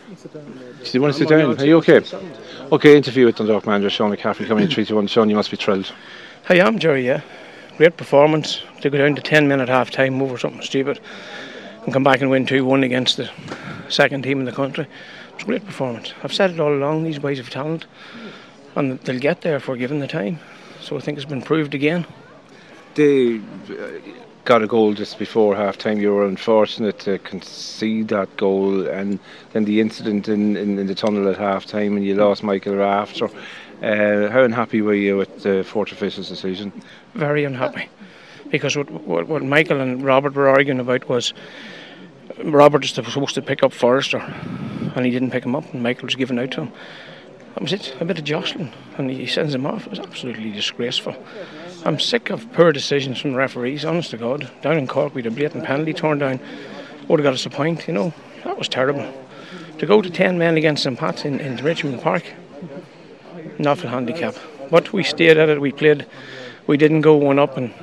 Do you want to sit down? Are you okay? Okay, interview with Dundalk manager Sean McCaffrey coming in 3-1. Sean, you must be thrilled. I am, Jerry, yeah. Great performance to go down to 10-minute half time over something stupid and come back and win 2-1 against the second team in the country. It's a great performance. I've said it all along, these boys have talent and they'll get there if we're given the time. So I think it's been proved again. They got a goal just before half time. You were unfortunate to concede that goal, and then the incident in the tunnel at half time, and you lost Michael Rafter. How unhappy were you with the fourth official's decision? Very unhappy, because what Michael and Robert were arguing about was Robert is supposed to pick up Forrester and he didn't pick him up, and Michael was given out to him. That was it, a bit of jostling, and he sends him off. It was absolutely disgraceful. I'm sick of poor decisions from the referees, honest to God. Down in Cork we had a blatant penalty turned down, would have got us a point, you know. That was terrible. To go to 10 men against St Pat's in Richmond Park, an awful handicap. But we stayed at it, we played, we didn't go one up, and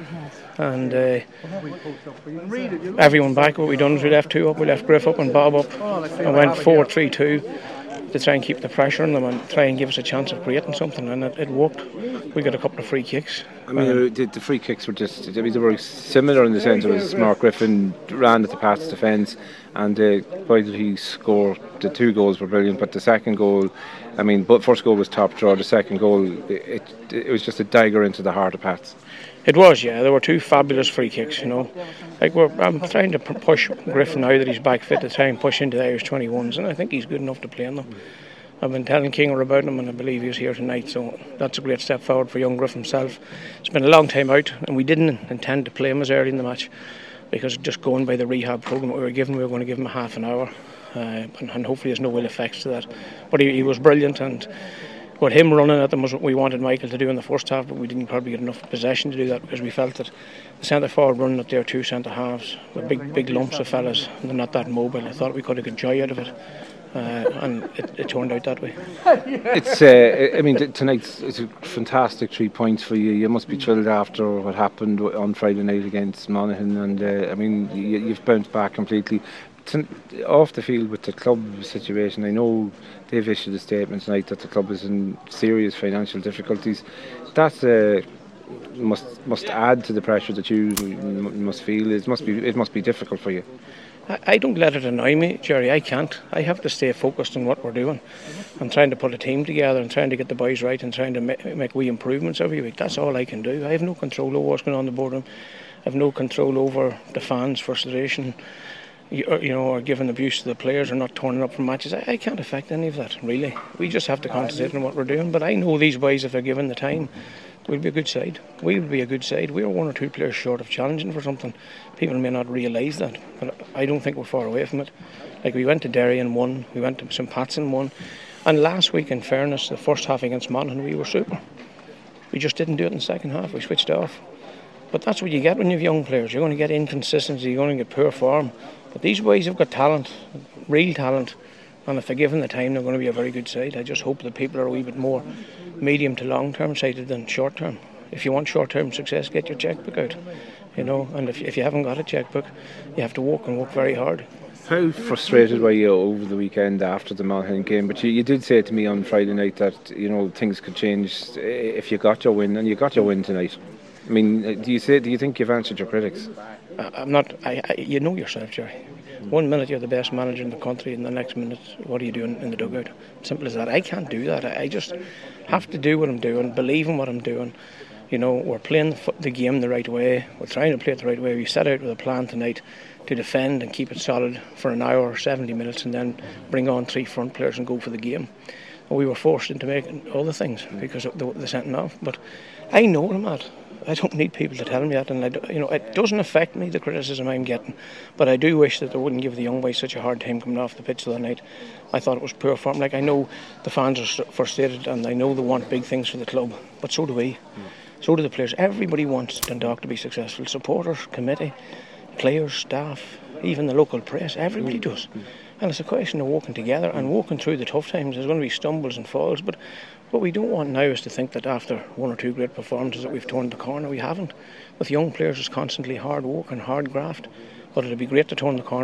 everyone back. What we done is we left two up, we left Griff up and Bob up, and went 4-3-2 to try and keep the pressure on them and try and give us a chance of creating something, and it worked. We got a couple of free kicks. I mean, the free kicks were just, I mean, they were similar in the sense it was Mark Griffin ran at the Pat's defence, and why did he score? The two goals were brilliant, but the second goal, I mean, but first goal was top draw. The second goal, it was just a dagger into the heart of Pat's. It was, yeah. There were two fabulous free kicks, you know. Like I'm trying to push Griffin now that he's back fit to try and push into the Irish 21s, and I think he's good enough to play in them. I've been telling Kinger about him, and I believe he's here tonight, so that's a great step forward for young Griff himself. It's been a long time out, and we didn't intend to play him as early in the match, because just going by the rehab programme we were given, we were going to give him a half an hour, and hopefully there's no ill effects to that. But he was brilliant, and what him running at them was what we wanted Michael to do in the first half, but we didn't probably get enough possession to do that, because we felt that the centre forward running at their two centre halves with big lumps of fellas, and they're not that mobile. I thought we could have got joy out of it, and it turned out that way. It's I mean, tonight's it's a fantastic 3 points for you. You must be thrilled after what happened on Friday night against Monaghan, and I mean, you've bounced back completely. Off the field with the club situation, I know they've issued a statement tonight that the club is in serious financial difficulties. That must add to the pressure that you must feel. It must be difficult for you. I don't let it annoy me, Jerry. I can't. I have to stay focused on what we're doing. I'm trying to put a team together and trying to get the boys right and trying to make wee improvements every week. That's all I can do. I have no control over what's going on in the boardroom. I have no control over the fans' frustration, or giving abuse to the players or not turning up for matches. I can't affect any of that, really. We just have to concentrate on what we're doing. But I know these boys, if they're given the time, we'll be a good side. We will be a good side. We're one or two players short of challenging for something. People may not realise that, but I don't think we're far away from it. Like, we went to Derry and won, we went to St Pat's and won, and last week, in fairness, the first half against Monaghan, we were super. We just didn't do it in the second half. We switched off. But that's what you get when you have young players. You're going to get inconsistency, you're going to get poor form. But these boys have got talent, real talent, and if they're given the time, they're going to be a very good side. I just hope that people are a wee bit more medium to long term sighted than short term. If you want short term success, get your chequebook out, and if you haven't got a chequebook, you have to work very hard. How frustrated were you over the weekend after the Monaghan game? But you did say to me on Friday night that things could change if you got your win, and you got your win tonight. I mean, do you think you've answered your critics? I'm not. You know yourself, Jerry. 1 minute you're the best manager in the country, and the next minute, what are you doing in the dugout? Simple as that. I can't do that. I just have to do what I'm doing, believe in what I'm doing. We're playing the game the right way. We're trying to play it the right way. We set out with a plan tonight to defend and keep it solid for an hour or 70 minutes, and then bring on three front players and go for the game. And we were forced into making all the things because of the sending off. But I know what I'm at. I don't need people to tell me that, and it doesn't affect me, the criticism I'm getting, but I do wish that they wouldn't give the young boys such a hard time coming off the pitch the other night. I thought it was poor form. Like, I know the fans are frustrated and I know they want big things for the club, but so do we. So do the players. Everybody wants Dundalk to be successful. Supporters, committee, players, staff, even the local press. Everybody does. And it's a question of working together and walking through the tough times. There's going to be stumbles and falls, but what we don't want now is to think that after one or two great performances that we've turned the corner. We haven't. With young players, it's constantly hard work and hard graft, but it'll be great to turn the corner.